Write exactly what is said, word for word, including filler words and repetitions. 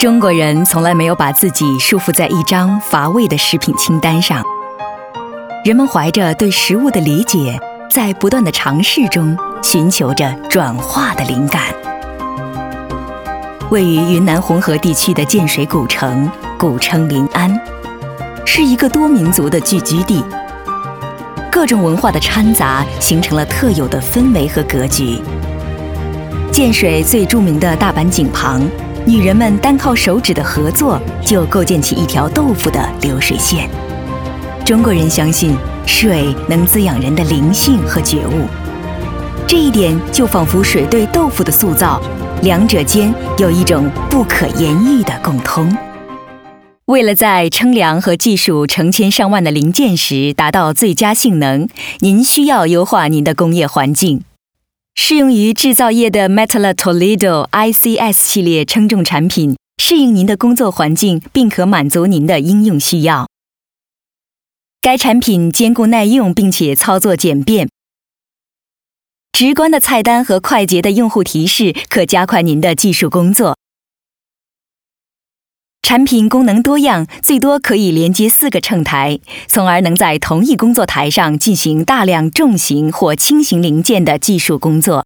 中国人从来没有把自己束缚在一张乏味的食品清单上，人们怀着对食物的理解，在不断的尝试中寻求着转化的灵感。位于云南红河地区的建水古城，古称临安，是一个多民族的聚居地，各种文化的掺杂形成了特有的氛围和格局。建水最著名的大板井旁，女人们单靠手指的合作就构建起一条豆腐的流水线。中国人相信水能滋养人的灵性和觉悟，这一点就仿佛水对豆腐的塑造，两者间有一种不可言喻的共通。为了在称量和计数成千上万的零件时达到最佳性能，您需要优化您的工业环境。适用于制造业的 Mettler Toledo I C S 系列称重产品，适应您的工作环境，并可满足您的应用需要。该产品坚固耐用，并且操作简便。直观的菜单和快捷的用户提示可加快您的技术工作。产品功能多样，最多可以连接四个秤台，从而能在同一工作台上进行大量重型或轻型零件的技术工作。